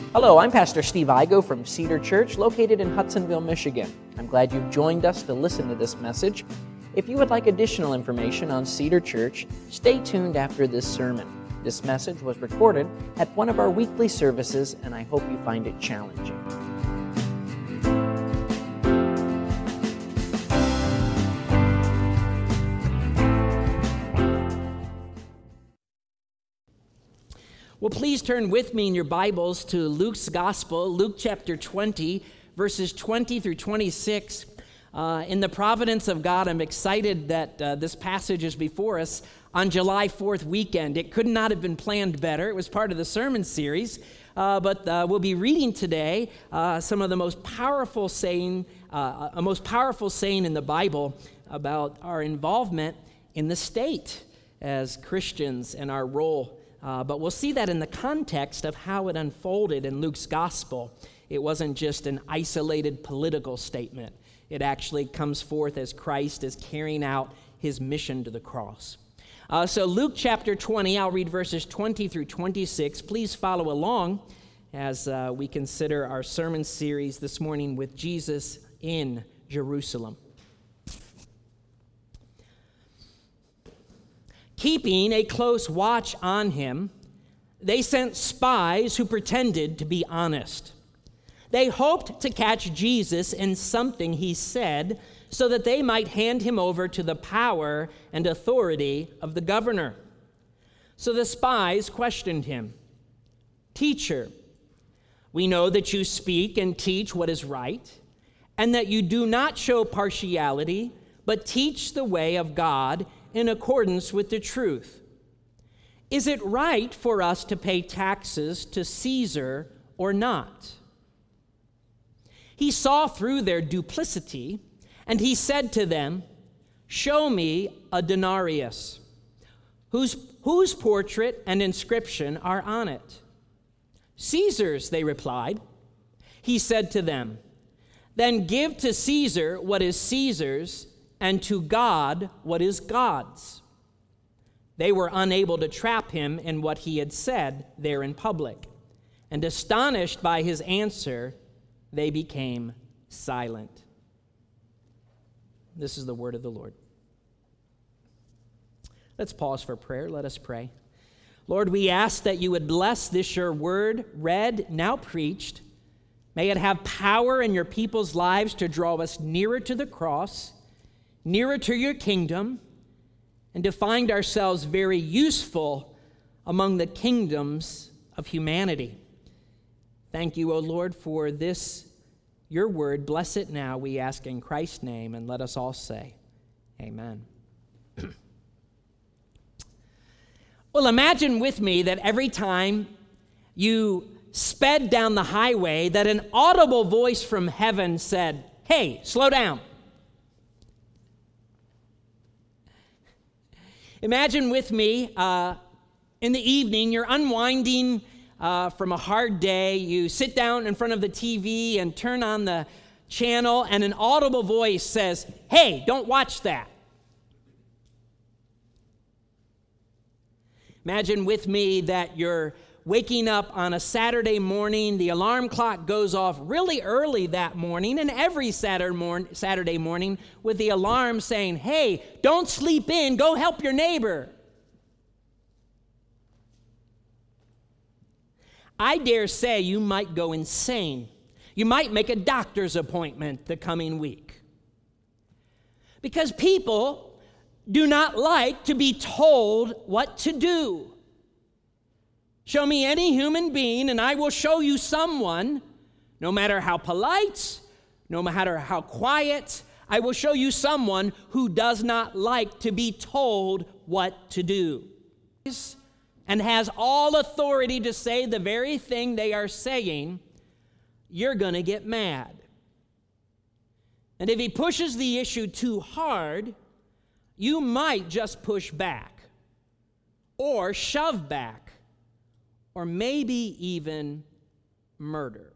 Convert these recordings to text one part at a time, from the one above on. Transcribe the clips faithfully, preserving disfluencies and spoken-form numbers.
Hello, I'm Pastor Steve Igo from Cedar Church, located in Hudsonville, Michigan. I'm glad you've joined us to listen to this message. If you would like additional information on Cedar Church, stay tuned after this sermon. This message was recorded at one of our weekly services, and I hope you find it challenging. Well, please turn with me in your Bibles to Luke's Gospel, Luke chapter twenty, verses twenty through twenty-six. Uh, in the providence of God, I'm excited that uh, this passage is before us on July fourth weekend. It could not have been planned better. It was part of the sermon series, uh, but uh, we'll be reading today uh, some of the most powerful saying, uh, a most powerful saying in the Bible about our involvement in the state as Christians and our role. Uh, but we'll see that in the context of how it unfolded in Luke's gospel. It wasn't just an isolated political statement. It actually comes forth as Christ is carrying out his mission to the cross. Uh, so Luke chapter twenty, I'll read verses twenty through twenty-six. Please follow along as uh, we consider our sermon series this morning with Jesus in Jerusalem. Keeping a close watch on him, they sent spies who pretended to be honest. They hoped to catch Jesus in something he said so that they might hand him over to the power and authority of the governor. So the spies questioned him. "Teacher, we know that you speak and teach what is right, and that you do not show partiality, but teach the way of God in accordance with the truth. Is it right for us to pay taxes to Caesar or not?" He saw through their duplicity, and he said to them, "Show me a denarius. Whose, whose portrait and inscription are on it?" "Caesar's," they replied. He said to them, "Then give to Caesar what is Caesar's, and to God what is God's." They were unable to trap him in what he had said there in public, and astonished by his answer, they became silent. This is the word of the Lord. Let's pause for prayer. Let us pray. Lord, we ask that you would bless this your word, read, now preached. May it have power in your people's lives to draw us nearer to the cross, nearer to your kingdom, and to find ourselves very useful among the kingdoms of humanity. Thank you, O Lord, for this, your word. Bless it now, we ask in Christ's name, and let us all say, amen. Well, imagine with me that every time you sped down the highway, that an audible voice from heaven said, "Hey, slow down." Imagine with me, uh, in the evening, you're unwinding uh, from a hard day. You sit down in front of the T V and turn on the channel, and an audible voice says, "Hey, don't watch that." Imagine with me that you're waking up on a Saturday morning, the alarm clock goes off really early that morning, and every Saturday, morn- Saturday morning with the alarm saying, "Hey, don't sleep in, go help your neighbor." I dare say you might go insane. You might make a doctor's appointment the coming week. Because people do not like to be told what to do. Show me any human being, and I will show you someone, no matter how polite, no matter how quiet, I will show you someone who does not like to be told what to do and has all authority to say the very thing they are saying. You're going to get mad. And if he pushes the issue too hard, you might just push back or shove back, or maybe even murder.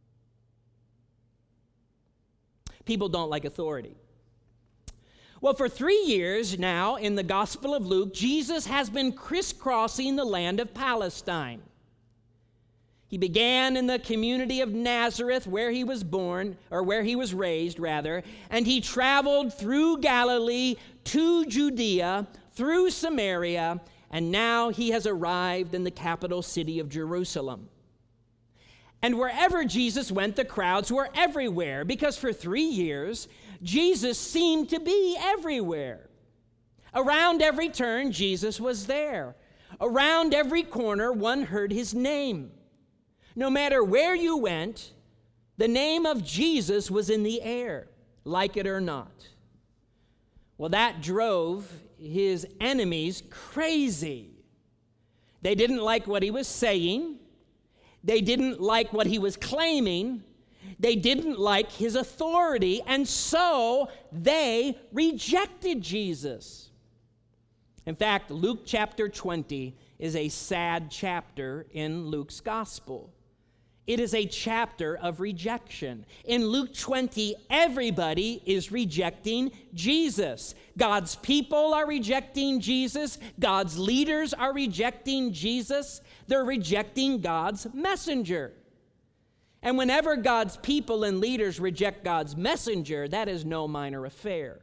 People don't like authority. Well, for three years now in the Gospel of Luke, Jesus has been crisscrossing the land of Palestine. He began in the community of Nazareth, where he was born, or where he was raised, rather, and he traveled through Galilee to Judea, through Samaria, and now he has arrived in the capital city of Jerusalem. And wherever Jesus went, the crowds were everywhere, because for three years, Jesus seemed to be everywhere. Around every turn, Jesus was there. Around every corner, one heard his name. No matter where you went, the name of Jesus was in the air, like it or not. Well, that drove his enemies crazy. They didn't like what he was saying. They didn't like what he was claiming. They didn't like his authority, and so they rejected Jesus. In fact, Luke chapter twenty is a sad chapter in Luke's gospel. It is a chapter of rejection. In Luke twenty, everybody is rejecting Jesus. God's people are rejecting Jesus. God's leaders are rejecting Jesus. They're rejecting God's messenger. And whenever God's people and leaders reject God's messenger, that is no minor affair.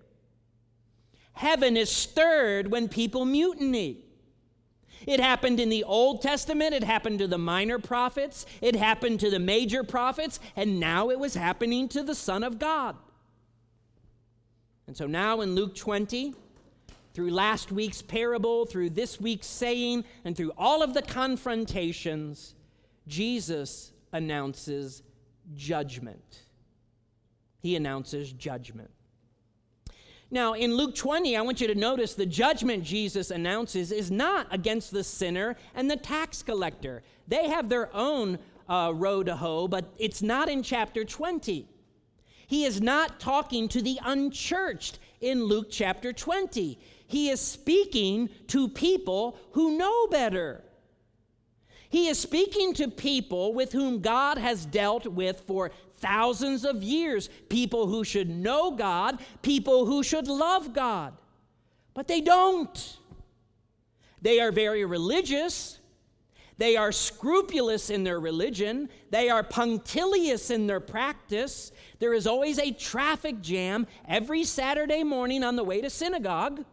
Heaven is stirred when people mutiny. It happened in the Old Testament, it happened to the minor prophets, it happened to the major prophets, and now it was happening to the Son of God. And so now in Luke twenty, through last week's parable, through this week's saying, and through all of the confrontations, Jesus announces judgment. He announces judgment. Now, in Luke twenty, I want you to notice the judgment Jesus announces is not against the sinner and the tax collector. They have their own uh, row to hoe, but it's not in chapter twenty. He is not talking to the unchurched in Luke chapter twenty. He is speaking to people who know better. He is speaking to people with whom God has dealt with for thousands of years, people who should know God, people who should love God, but they don't. They are very religious. They are scrupulous in their religion. They are punctilious in their practice. There is always a traffic jam every Saturday morning on the way to synagogue.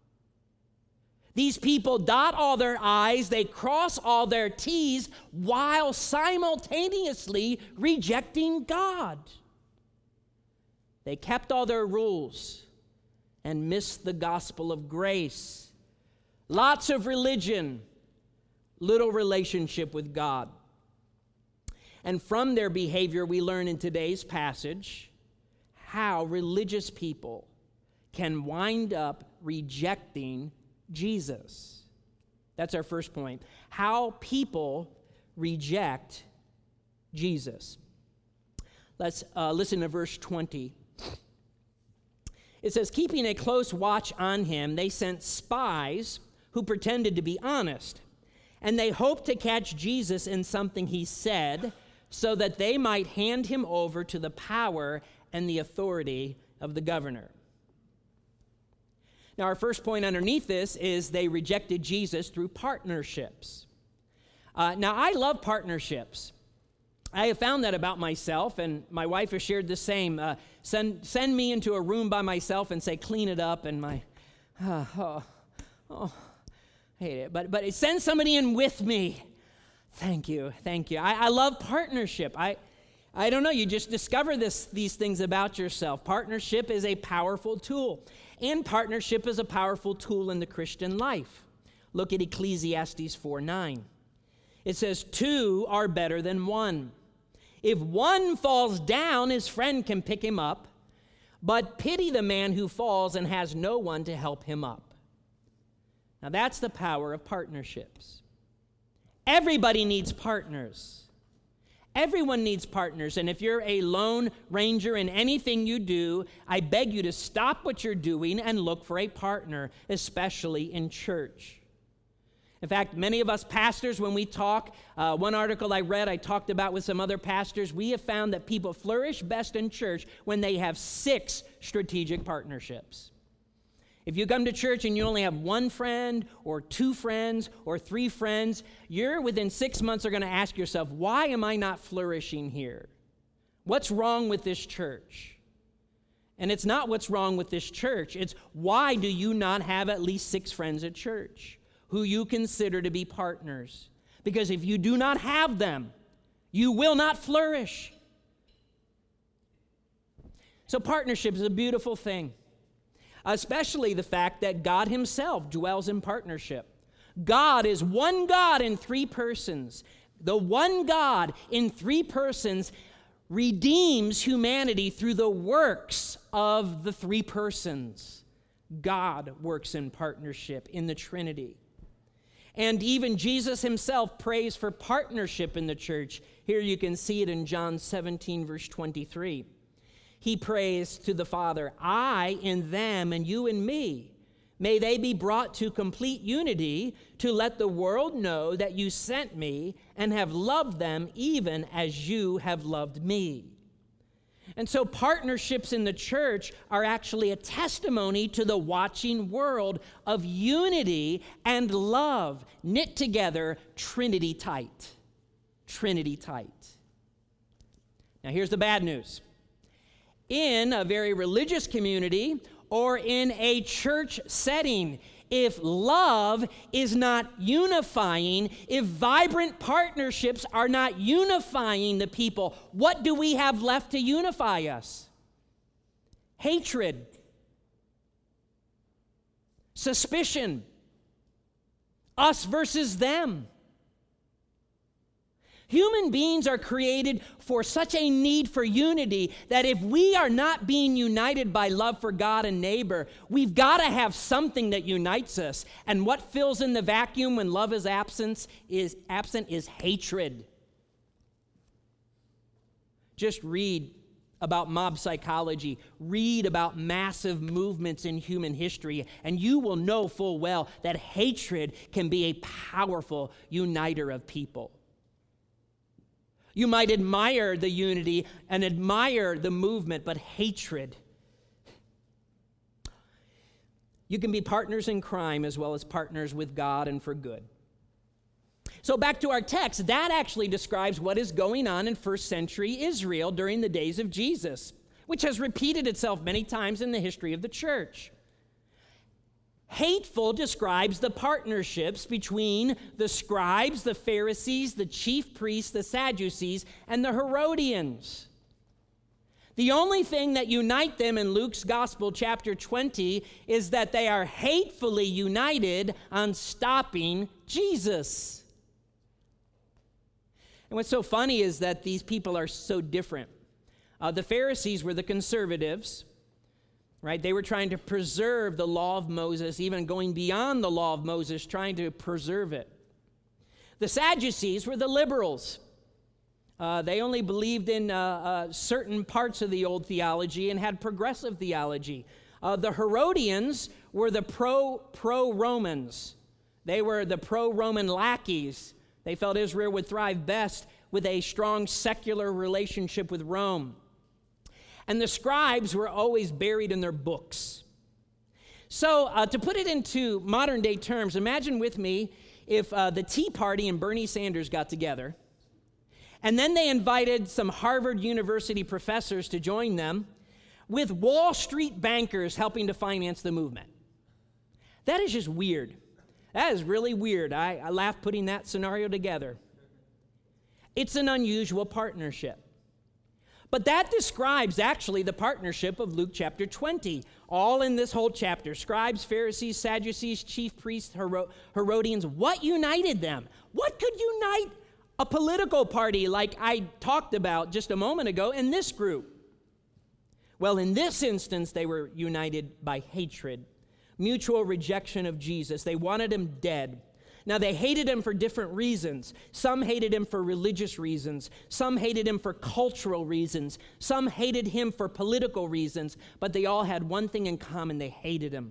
These people dot all their I's, they cross all their T's, while simultaneously rejecting God. They kept all their rules and missed the gospel of grace. Lots of religion, little relationship with God. And from their behavior, we learn in today's passage how religious people can wind up rejecting Jesus. That's our first point. How people reject Jesus. Let's uh, listen to verse twenty. It says, keeping a close watch on him, they sent spies who pretended to be honest, and they hoped to catch Jesus in something he said, so that they might hand him over to the power and the authority of the governor. Now, our first point underneath this is they rejected Jesus through partnerships. Uh, now, I love partnerships. I have found that about myself, and my wife has shared the same. Uh, send, send me into a room by myself and say, clean it up, and my, uh, oh, oh, I hate it. But, but send somebody in with me. Thank you, thank you. I, I love partnership. I, I don't know, you just discover this, these things about yourself. Partnership is a powerful tool. And partnership is a powerful tool in the Christian life. Look at Ecclesiastes four nine. It says, two are better than one. If one falls down, his friend can pick him up, but pity the man who falls and has no one to help him up. Now that's the power of partnerships. Everybody needs partners. Everyone needs partners, and if you're a lone ranger in anything you do, I beg you to stop what you're doing and look for a partner, especially in church. In fact, many of us pastors, when we talk, uh, one article I read, I talked about with some other pastors, we have found that people flourish best in church when they have six strategic partnerships. If you come to church and you only have one friend or two friends or three friends, you're within six months are going to ask yourself, why am I not flourishing here? What's wrong with this church? And it's not what's wrong with this church. It's why do you not have at least six friends at church who you consider to be partners? Because if you do not have them, you will not flourish. So partnership is a beautiful thing, especially the fact that God himself dwells in partnership. God is one God in three persons. The one God in three persons redeems humanity through the works of the three persons. God works in partnership in the Trinity. And even Jesus himself prays for partnership in the church. Here you can see it in John seventeen, verse twenty-three. He prays to the Father, I in them and you in me. May they be brought to complete unity to let the world know that you sent me and have loved them even as you have loved me. And so partnerships in the church are actually a testimony to the watching world of unity and love, knit together, Trinity tight. Trinity tight. Now here's the bad news. In a very religious community or in a church setting, if love is not unifying, if vibrant partnerships are not unifying the people, what do we have left to unify us? Hatred, suspicion, us versus them. Human beings are created for such a need for unity that if we are not being united by love for God and neighbor, we've got to have something that unites us. And what fills in the vacuum when love is absent is absent is hatred. Just read about mob psychology, read about massive movements in human history, and you will know full well that hatred can be a powerful uniter of people. You might admire the unity and admire the movement, but hatred. You can be partners in crime as well as partners with God and for good. So back to our text, that actually describes what is going on in first century Israel during the days of Jesus, which has repeated itself many times in the history of the church. Hateful describes the partnerships between the scribes, the Pharisees, the chief priests, the Sadducees, and the Herodians. The only thing that unite them in Luke's Gospel, chapter twenty, is that they are hatefully united on stopping Jesus. And what's so funny is that these people are so different. Uh, the Pharisees were the conservatives. Right? They were trying to preserve the law of Moses, even going beyond the law of Moses, trying to preserve it. The Sadducees were the liberals. Uh, they only believed in uh, uh, certain parts of the old theology and had progressive theology. Uh, the Herodians were the pro, pro-Romans. They were the pro-Roman lackeys. They felt Israel would thrive best with a strong secular relationship with Rome. And the scribes were always buried in their books. So uh, to put it into modern day terms, imagine with me if uh, the Tea Party and Bernie Sanders got together, and then they invited some Harvard University professors to join them, with Wall Street bankers helping to finance the movement. That is just weird. That is really weird. I, I laugh putting that scenario together. It's an unusual partnership. But that describes actually the partnership of Luke chapter twenty, all in this whole chapter. Scribes, Pharisees, Sadducees, chief priests, Hero- Herodians. What united them? What could unite a political party like I talked about just a moment ago in this group? Well, in this instance, they were united by hatred, mutual rejection of Jesus. They wanted him dead. Now, they hated him for different reasons. Some hated him for religious reasons. Some hated him for cultural reasons. Some hated him for political reasons. But they all had one thing in common. They hated him.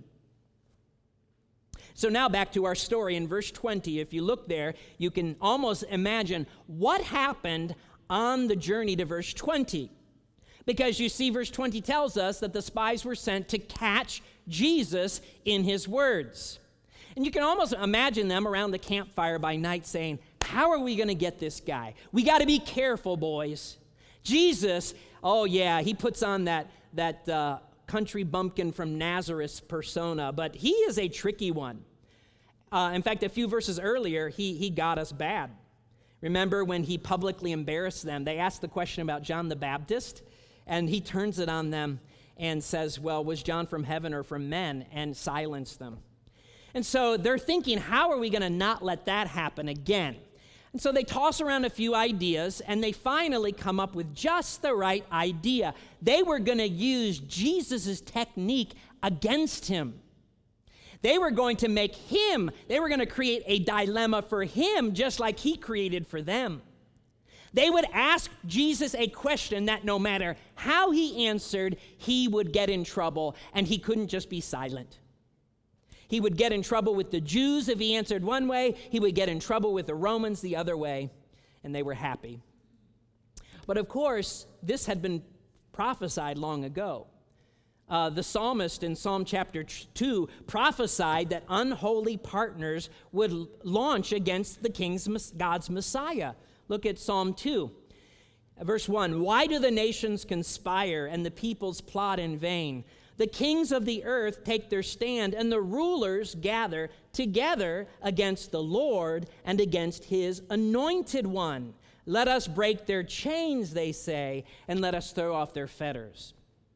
So now back to our story in verse twenty. If you look there, you can almost imagine what happened on the journey to verse twenty. Because you see, verse twenty tells us that the spies were sent to catch Jesus in his words. And you can almost imagine them around the campfire by night saying, how are we going to get this guy? We got to be careful, boys. Jesus, oh yeah, he puts on that, that uh, country bumpkin from Nazareth persona, but he is a tricky one. Uh, in fact, a few verses earlier, he, he got us bad. Remember when he publicly embarrassed them? They asked the question about John the Baptist, and he turns it on them and says, well, was John from heaven or from men? And silenced them. And so they're thinking, how are we going to not let that happen again? And so they toss around a few ideas, and they finally come up with just the right idea. They were going to use Jesus' technique against him. They were going to make him, they were going to create a dilemma for him, just like he created for them. They would ask Jesus a question that no matter how he answered, he would get in trouble, and he couldn't just be silent. He would get in trouble with the Jews if he answered one way. He would get in trouble with the Romans the other way, and they were happy. But of course, this had been prophesied long ago. Uh, the psalmist in Psalm chapter two prophesied that unholy partners would launch against the king's God's Messiah. Look at Psalm two, verse one. Why do the nations conspire and the peoples plot in vain? The kings of the earth take their stand, and the rulers gather together against the Lord and against his anointed one. Let us break their chains, they say, and let us throw off their fetters.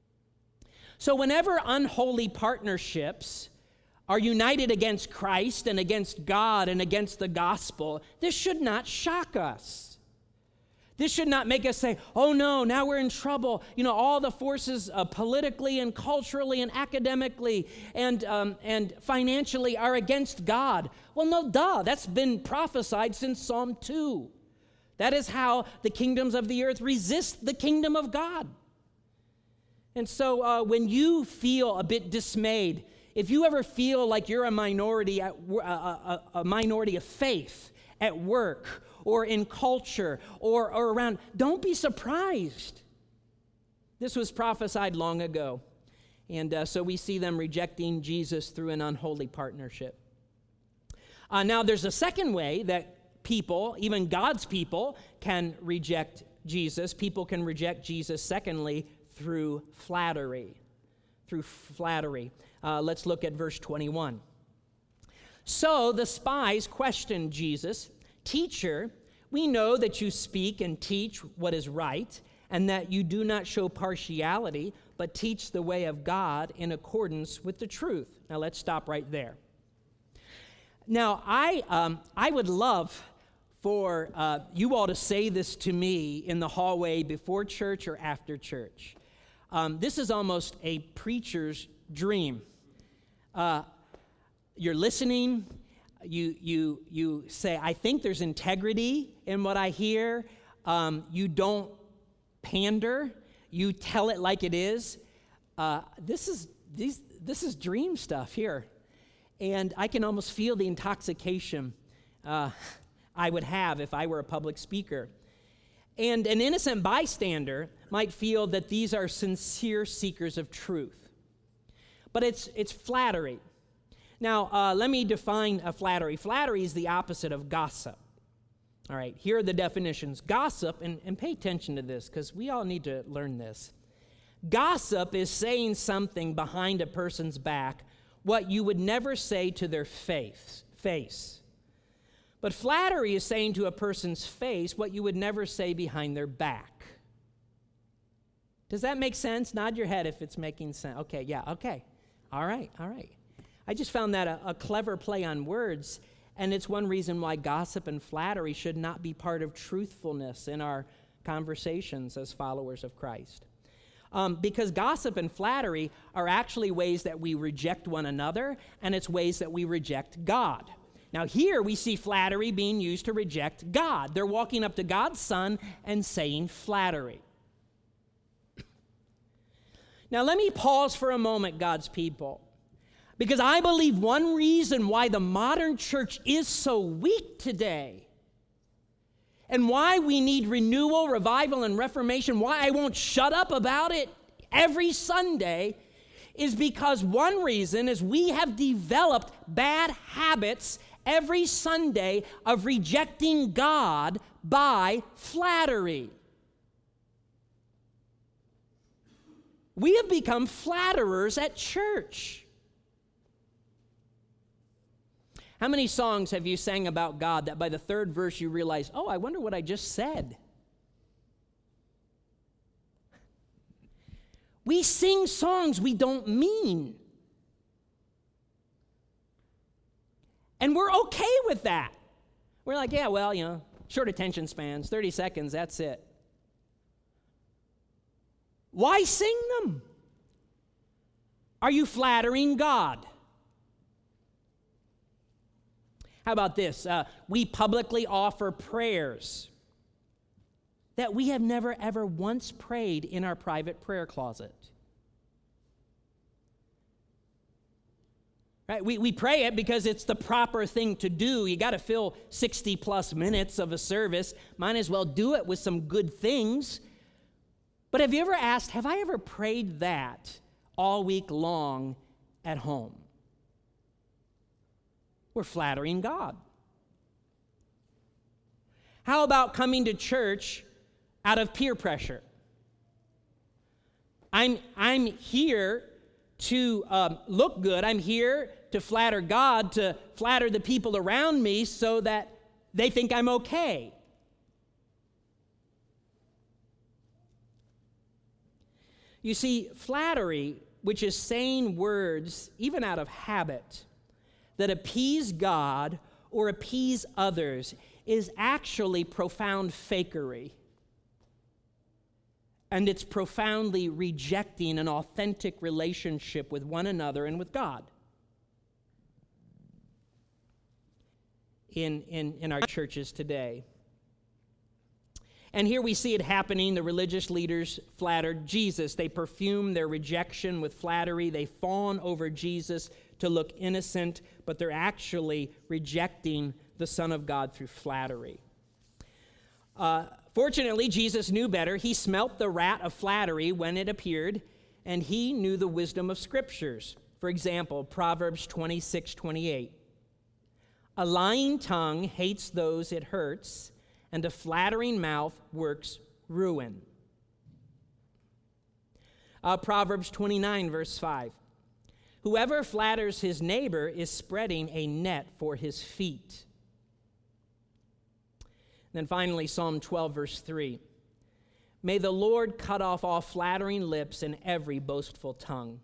So whenever unholy partnerships are united against Christ and against God and against the gospel, this should not shock us. This should not make us say, oh no, now we're in trouble. You know, all the forces uh, politically and culturally and academically and, um, and financially are against God. Well, no, duh, that's been prophesied since Psalm two. That is how the kingdoms of the earth resist the kingdom of God. And so uh, when you feel a bit dismayed, if you ever feel like you're a minority, at, uh, a, a minority of faith at work or in culture or, or around, don't be surprised. This was prophesied long ago. And uh, so we see them rejecting Jesus through an unholy partnership. Uh, now, there's a second way that people, even God's people, can reject Jesus. People can reject Jesus, secondly, through flattery. Through flattery. Uh, let's look at verse twenty-one. So the spies questioned Jesus, Teacher, we know that you speak and teach what is right, and that you do not show partiality, but teach the way of God in accordance with the truth. Now let's stop right there. Now, I um, I would love for uh, you all to say this to me in the hallway before church or after church. Um, this is almost a preacher's dream. Uh, you're listening. You you you say, I think there's integrity in what I hear. Um, you don't pander. You tell it like it is. Uh, this is these this is dream stuff here, and I can almost feel the intoxication uh, I would have if I were a public speaker. And an innocent bystander might feel that these are sincere seekers of truth. But it's it's flattery. Now, uh, let me define a flattery. Flattery is the opposite of gossip. All right, here are the definitions. Gossip, and, and pay attention to this because we all need to learn this. Gossip is saying something behind a person's back, what you would never say to their face. face. But flattery is saying to a person's face what you would never say behind their back. Does that make sense? Nod your head if it's making sense. Okay, yeah, okay. All right, all right. I just found that a, a clever play on words, and it's one reason why gossip and flattery should not be part of truthfulness in our conversations as followers of Christ. Um, because gossip and flattery are actually ways that we reject one another, and it's ways that we reject God. Now here we see flattery being used to reject God. They're walking up to God's Son and saying flattery. Now let me pause for a moment, God's people, because I believe one reason why the modern church is so weak today and why we need renewal, revival, and reformation, why I won't shut up about it every Sunday, is because one reason is we have developed bad habits every Sunday of rejecting God by flattery. We have become flatterers at church. How many songs have you sang about God that by the third verse you realize, oh, I wonder what I just said? We sing songs we don't mean. And we're okay with that. We're like, yeah, well, you know, short attention spans, thirty seconds, that's it. Why sing them? Are you flattering God? How about this? Uh, we publicly offer prayers that we have never, ever once prayed in our private prayer closet. Right? We, we pray it because it's the proper thing to do. You got to fill sixty plus minutes of a service. Might as well do it with some good things. But have you ever asked, have I ever prayed that all week long at home? We're flattering God. How about coming to church out of peer pressure? I'm, I'm here to um, look good. I'm here to flatter God, to flatter the people around me so that they think I'm okay. You see, flattery, which is saying words, even out of habit, that appease God or appease others, is actually profound fakery. And it's profoundly rejecting an authentic relationship with one another and with God. In, in, in our churches today. And here we see it happening. The religious leaders flattered Jesus. They perfume their rejection with flattery. They fawn over Jesus to look innocent, but they're actually rejecting the Son of God through flattery. Uh, fortunately, Jesus knew better. He smelt the rat of flattery when it appeared, and he knew the wisdom of Scriptures. For example, Proverbs twenty-six twenty-eight. A lying tongue hates those it hurts, and a flattering mouth works ruin. Uh, Proverbs twenty-nine, verse five. Whoever flatters his neighbor is spreading a net for his feet. Then finally, Psalm twelve, verse three. May the Lord cut off all flattering lips and every boastful tongue.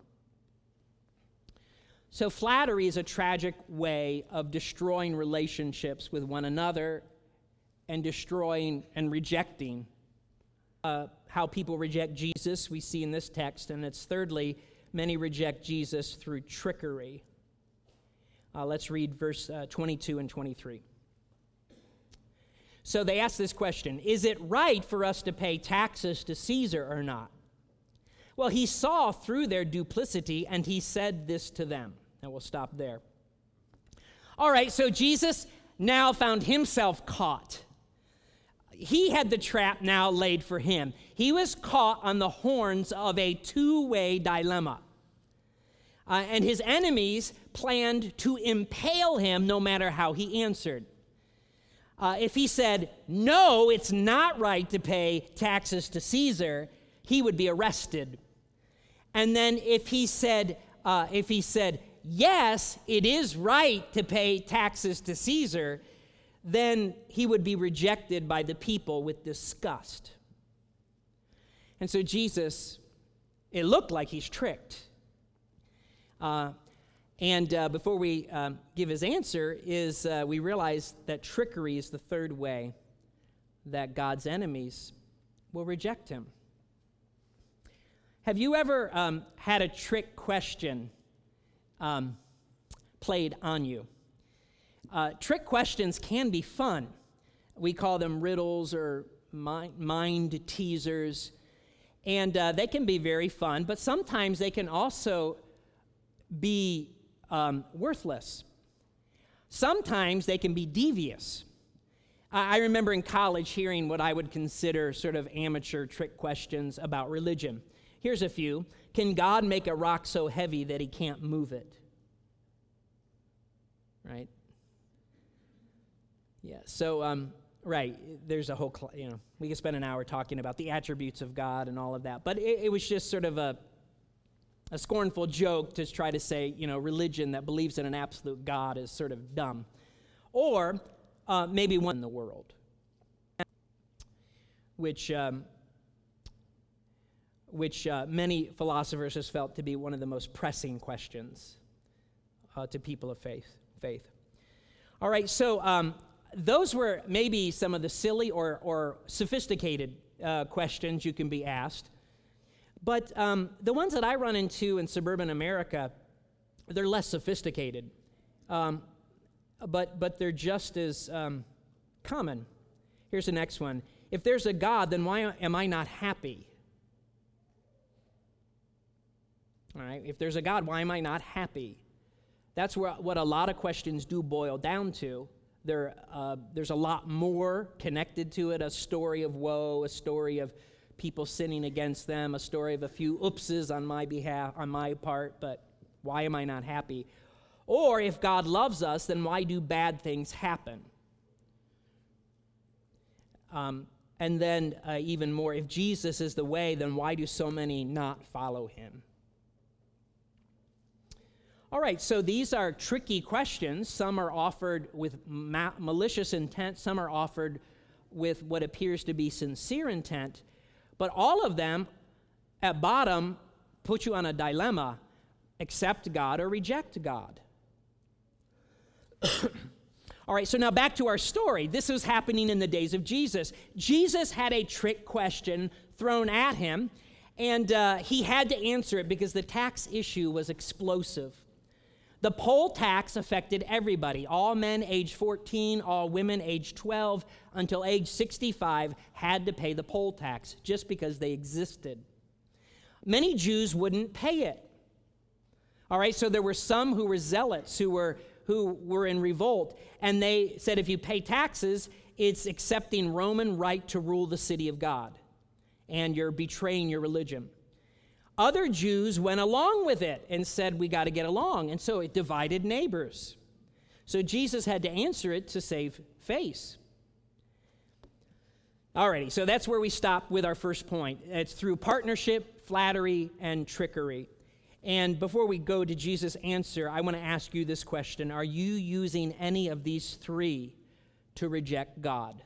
So flattery is a tragic way of destroying relationships with one another and destroying and rejecting uh, how people reject Jesus, we see in this text. And it's thirdly, many reject Jesus through trickery. Uh, let's read verse uh, twenty-two and twenty-three. So they ask this question, is it right for us to pay taxes to Caesar or not? Well, he saw through their duplicity, and he said this to them. And we'll stop there. All right, so Jesus now found himself caught. He had the trap now laid for him. He was caught on the horns of a two-way dilemma. Uh, and his enemies planned to impale him no matter how he answered. Uh, if he said, no, it's not right to pay taxes to Caesar, he would be arrested. And then if he said, uh, if he said, yes, it is right to pay taxes to Caesar, then he would be rejected by the people with disgust. And so Jesus, it looked like he's tricked. Uh, and uh, before we um, give his answer, is uh, we realize that trickery is the third way that God's enemies will reject him. Have you ever um, had a trick question um, played on you? Uh, trick questions can be fun. We call them riddles or mind, mind teasers, and uh, they can be very fun, but sometimes they can also be um, worthless. Sometimes they can be devious. I I remember in college hearing what I would consider sort of amateur trick questions about religion. Here's a few. Can God make a rock so heavy that he can't move it? Right? Yeah, so, um, right, there's a whole, cl- you know, we could spend an hour talking about the attributes of God and all of that. But it, it was just sort of a, a scornful joke to try to say, you know, religion that believes in an absolute God is sort of dumb. Or uh, maybe one in the world, which... Um, which uh, many philosophers has felt to be one of the most pressing questions uh, to people of faith. Faith. All right, so um, those were maybe some of the silly or, or sophisticated uh, questions you can be asked. But um, the ones that I run into in suburban America, they're less sophisticated, um, but but they're just as um, common. Here's the next one. If there's a God, then why am I not happy? All right, if there's a God, why am I not happy? That's where, what a lot of questions do boil down to. There, uh, there's a lot more connected to it, a story of woe, a story of people sinning against them, a story of a few oopses on my behalf, on my part, but why am I not happy? Or if God loves us, then why do bad things happen? Um, and then uh, even more, if Jesus is the way, then why do so many not follow him? All right, so these are tricky questions. Some are offered with ma- malicious intent. Some are offered with what appears to be sincere intent. But all of them, at bottom, put you on a dilemma. Accept God or reject God. All right, so now back to our story. This was happening in the days of Jesus. Jesus had a trick question thrown at him, and uh, he had to answer it because the tax issue was explosive. The poll tax affected everybody, all men age fourteen, all women age twelve, until age sixty-five had to pay the poll tax just because they existed. Many Jews wouldn't pay it. All right, so there were some who were zealots, who were who were in revolt, and they said if you pay taxes, it's accepting Roman right to rule the city of God, and you're betraying your religion. Other Jews went along with it and said, we got to get along. And so it divided neighbors. So Jesus had to answer it to save face. Alrighty, so that's where we stop with our first point. It's through partnership, flattery, and trickery. And before we go to Jesus' answer, I want to ask you this question. Are you using any of these three to reject God?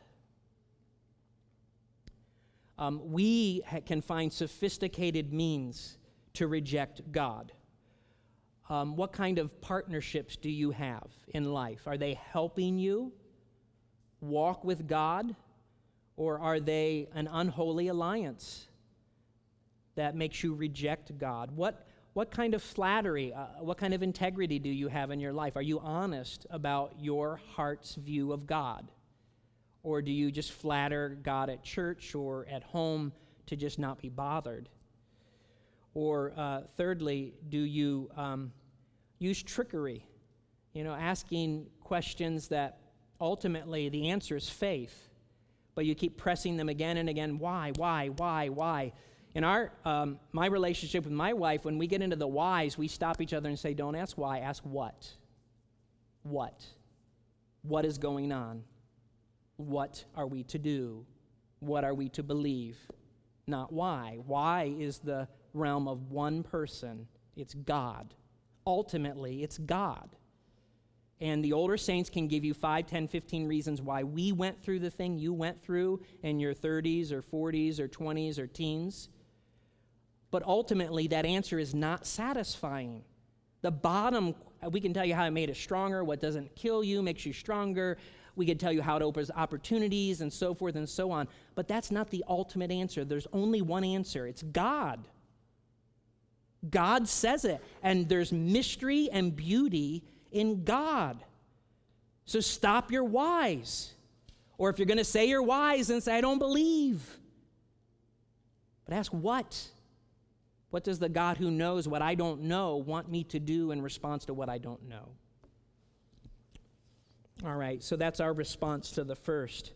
Um, we ha- can find sophisticated means to reject God. Um, what kind of partnerships do you have in life? Are they helping you walk with God, or are they an unholy alliance that makes you reject God? What, what kind of flattery, uh, what kind of integrity do you have in your life? Are you honest about your heart's view of God? Or do you just flatter God at church or at home to just not be bothered? Or uh, thirdly, do you um, use trickery? You know, asking questions that ultimately the answer is faith, but you keep pressing them again and again. Why, why, why, why? In our um, my relationship with my wife, when we get into the whys, we stop each other and say, don't ask why, ask what. What? What is going on? What are we to do? What are we to believe? Not why. Why is the realm of one person. It's God. Ultimately, it's God. And the older saints can give you five, ten, fifteen reasons why we went through the thing you went through in your thirties or forties or twenties or teens. But ultimately, that answer is not satisfying. The bottom, we can tell you how it made us stronger, what doesn't kill you makes you stronger. We can tell you how it opens opportunities and so forth and so on. But that's not the ultimate answer. There's only one answer. It's God. God says it. And there's mystery and beauty in God. So stop your whys. Or if you're going to say you're wise, then say, I don't believe. But ask what? What does the God who knows what I don't know want me to do in response to what I don't know? All right, so that's our response to the first.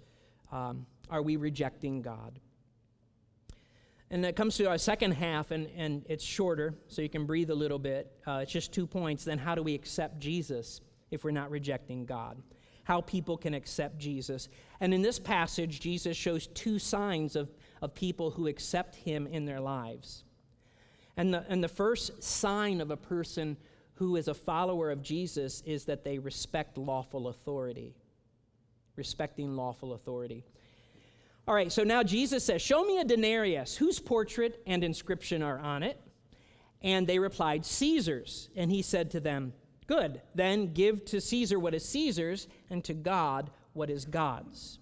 Um, are we rejecting God? And it comes to our second half, and, and it's shorter, so you can breathe a little bit. Uh, it's just two points. Then how do we accept Jesus if we're not rejecting God? How people can accept Jesus. And in this passage, Jesus shows two signs of, of people who accept him in their lives. And the, and the first sign of a person who is a follower of Jesus is that they respect lawful authority. Respecting lawful authority. All right, so now Jesus says, show me a denarius. Whose portrait and inscription are on it? And they replied, Caesar's. And he said to them, good, then give to Caesar what is Caesar's, and to God what is God's.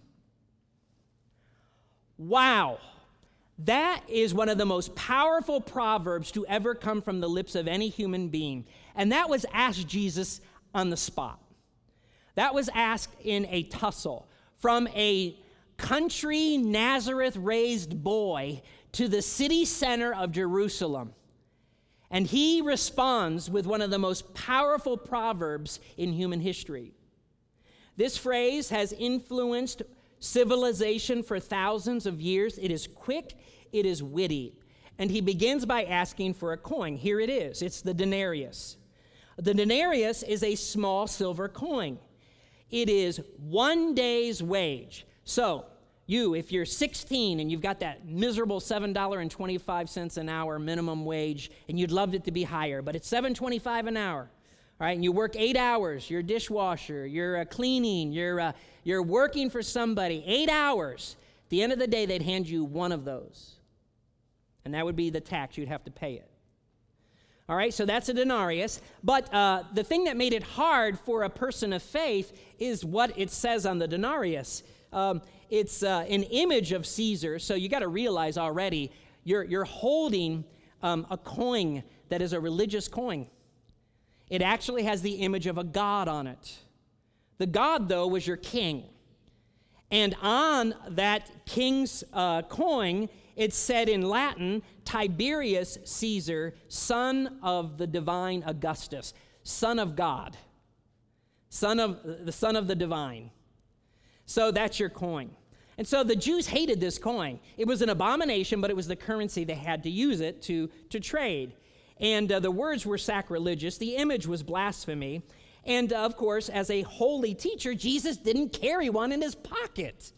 Wow. That is one of the most powerful proverbs to ever come from the lips of any human being. And that was asked Jesus on the spot. That was asked in a tussle from a country Nazareth-raised boy to the city center of Jerusalem. And he responds with one of the most powerful proverbs in human history. This phrase has influenced civilization for thousands of years. It is quick, it is witty. And he begins by asking for a coin. Here it is. It's the denarius. The denarius is a small silver coin. It is one day's wage. So, you, if you're sixteen and you've got that miserable seven dollars and twenty-five cents an hour minimum wage, and you'd love it to be higher, but it's seven dollars and twenty-five cents an hour, all right, and you work eight hours, you're a dishwasher, you're uh, cleaning, you're, uh, you're working for somebody, eight hours. At the end of the day, they'd hand you one of those, and that would be the tax. You'd have to pay it. All right, so that's a denarius. But uh, the thing that made it hard for a person of faith is what it says on the denarius. Um, it's uh, an image of Caesar, so you got to realize already you're, you're holding um, a coin that is a religious coin. It actually has the image of a god on it. The god, though, was your king. And on that king's uh, coin, it said in Latin, Tiberius Caesar, son of the divine Augustus, son of God, son of the son of the divine. So that's your coin. And so the Jews hated this coin. It was an abomination, but it was the currency. They had to use it to, to trade. And uh, the words were sacrilegious. The image was blasphemy. And uh, of course, as a holy teacher, Jesus didn't carry one in his pocket.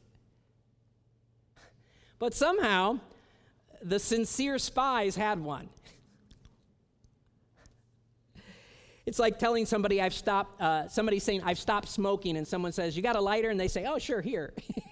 But somehow, the sincere spies had one. It's like telling somebody I've stopped, uh, somebody saying, I've stopped smoking, and someone says, you got a lighter? And they say, oh, sure, here.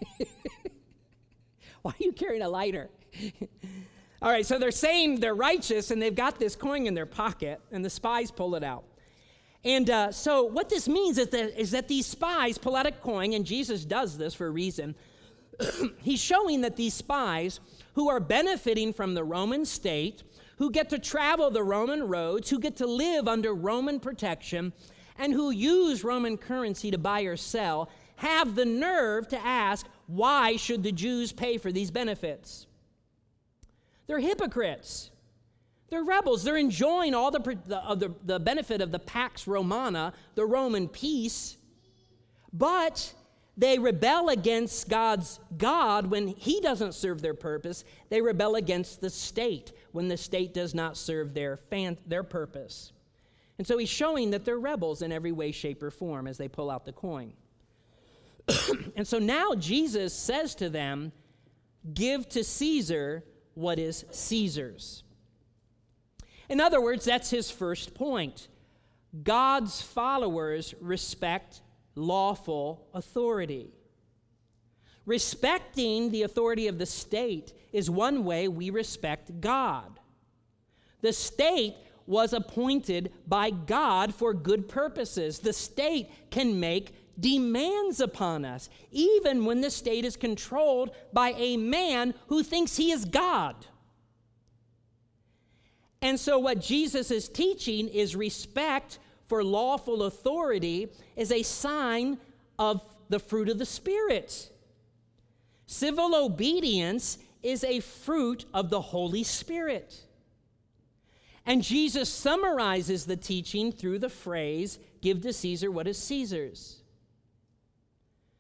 Why are you carrying a lighter? All right, so they're saying they're righteous, and they've got this coin in their pocket, and the spies pull it out. And uh, so what this means is that, is that these spies pull out a coin, and Jesus does this for a reason. He's showing that these spies who are benefiting from the Roman state, who get to travel the Roman roads, who get to live under Roman protection, and who use Roman currency to buy or sell, have the nerve to ask, why should the Jews pay for these benefits? They're hypocrites. They're rebels. They're enjoying all the, the, the, the benefit of the Pax Romana, the Roman peace, but they rebel against God's God when he doesn't serve their purpose. They rebel against the state when the state does not serve their, fan, their purpose. And so he's showing that they're rebels in every way, shape, or form as they pull out the coin. And so now Jesus says to them, give to Caesar what is Caesar's. In other words, that's his first point. God's followers respect lawful authority. Respecting the authority of the state is one way we respect God. The state was appointed by God for good purposes. The state can make demands upon us, even when the state is controlled by a man who thinks he is God. And so what Jesus is teaching is respect for lawful authority is a sign of the fruit of the Spirit. Civil obedience is a fruit of the Holy Spirit. And Jesus summarizes the teaching through the phrase, give to Caesar what is Caesar's.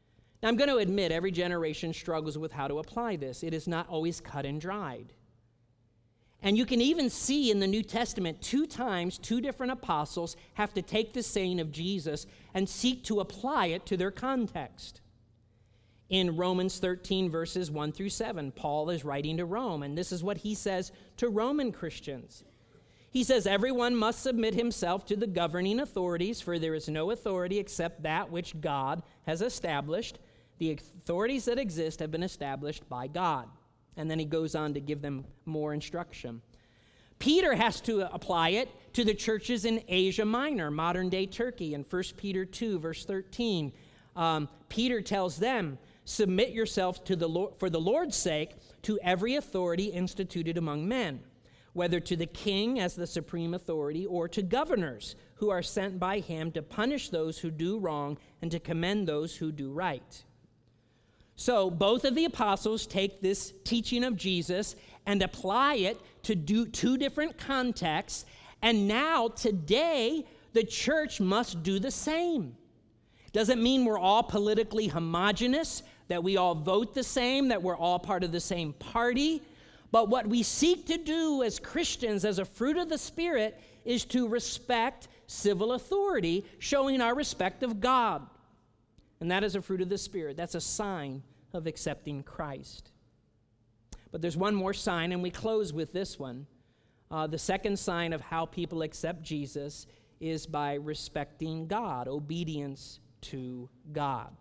Now, I'm going to admit every generation struggles with how to apply this. It is not always cut and dried. And you can even see in the New Testament two times, two different apostles have to take the saying of Jesus and seek to apply it to their context. In Romans thirteen, verses one through seven, Paul is writing to Rome, and this is what he says to Roman Christians. He says, everyone must submit himself to the governing authorities, for there is no authority except that which God has established. The authorities that exist have been established by God. And then he goes on to give them more instruction. Peter has to apply it to the churches in Asia Minor, modern-day Turkey. In First Peter two, verse thirteen, um, Peter tells them, submit yourself to the Lord, for the Lord's sake, to every authority instituted among men, whether to the king as the supreme authority or to governors who are sent by him to punish those who do wrong and to commend those who do right. So both of the apostles take this teaching of Jesus and apply it to do two different contexts, and now today the church must do the same. Doesn't mean we're all politically homogenous, that we all vote the same, that we're all part of the same party, but what we seek to do as Christians, as a fruit of the Spirit, is to respect civil authority, showing our respect of God. And that is a fruit of the Spirit. That's a sign of accepting Christ. But there's one more sign, and we close with this one. Uh, the second sign of how people accept Jesus is by respecting God, obedience to God.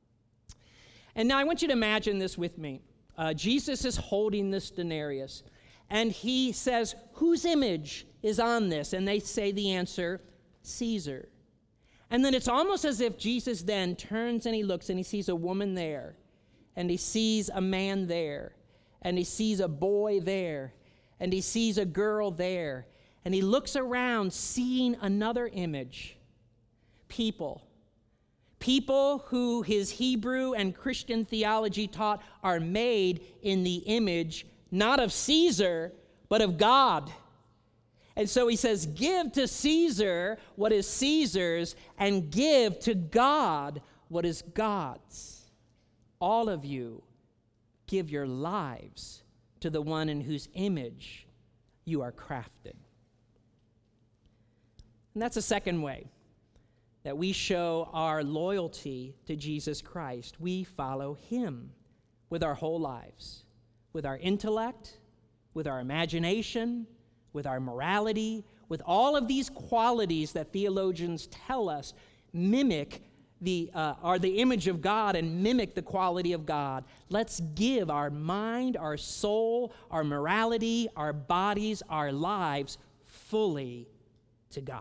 And now I want you to imagine this with me. Uh, Jesus is holding this denarius, and he says, whose image is on this? And they say the answer, Caesar. And then it's almost as if Jesus then turns and he looks and he sees a woman there, and he sees a man there, and he sees a boy there, and he sees a girl there, and he looks around seeing another image, people. People who his Hebrew and Christian theology taught are made in the image, not of Caesar, but of God. And so he says, give to Caesar what is Caesar's, and give to God what is God's. All of you give your lives to the one in whose image you are crafted. And that's a second way that we show our loyalty to Jesus Christ. We follow him with our whole lives, with our intellect, with our imagination, with our morality, with all of these qualities that theologians tell us mimic the uh, are the image of God and mimic the quality of God. Let's give our mind, our soul, our morality, our bodies, our lives fully to God.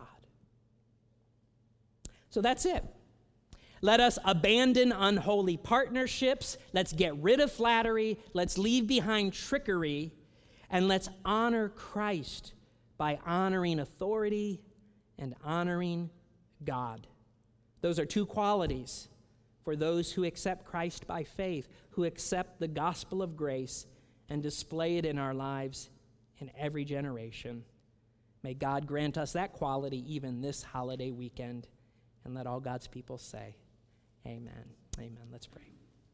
So that's it. Let us abandon unholy partnerships. Let's get rid of flattery. Let's leave behind trickery. And let's honor Christ by honoring authority and honoring God. Those are two qualities for those who accept Christ by faith, who accept the gospel of grace and display it in our lives in every generation. May God grant us that quality even this holiday weekend. And let all God's people say, amen. Amen. Let's pray.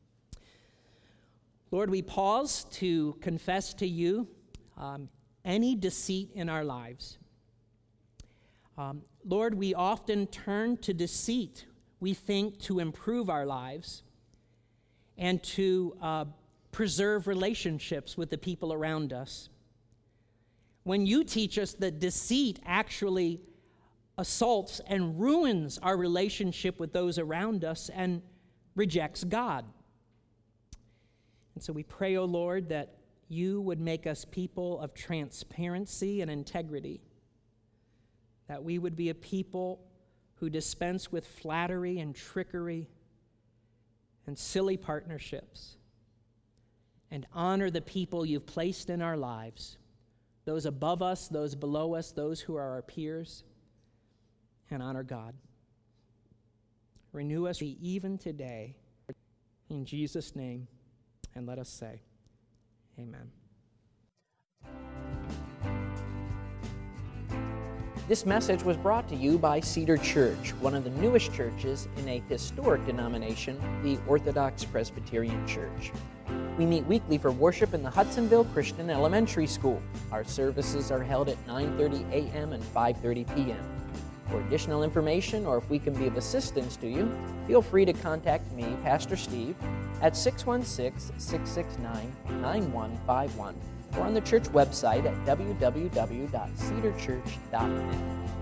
Lord, we pause to confess to you um, any deceit in our lives. Um, Lord, we often turn to deceit, we think, to improve our lives and to uh, preserve relationships with the people around us. When you teach us that deceit actually assaults and ruins our relationship with those around us and rejects God. And so we pray, O Lord, that you would make us people of transparency and integrity, that we would be a people who dispense with flattery and trickery and silly partnerships and honor the people you've placed in our lives, those above us, those below us, those who are our peers, and honor God. Renew us even today, in Jesus' name, and let us say, amen. This message was brought to you by Cedar Church, one of the newest churches in a historic denomination, the Orthodox Presbyterian Church. We meet weekly for worship in the Hudsonville Christian Elementary School. Our services are held at nine thirty a.m. and five thirty p.m. For additional information, or if we can be of assistance to you, feel free to contact me, Pastor Steve, at six one six, six six nine, nine one five one or on the church website at w w w dot cedar church dot net.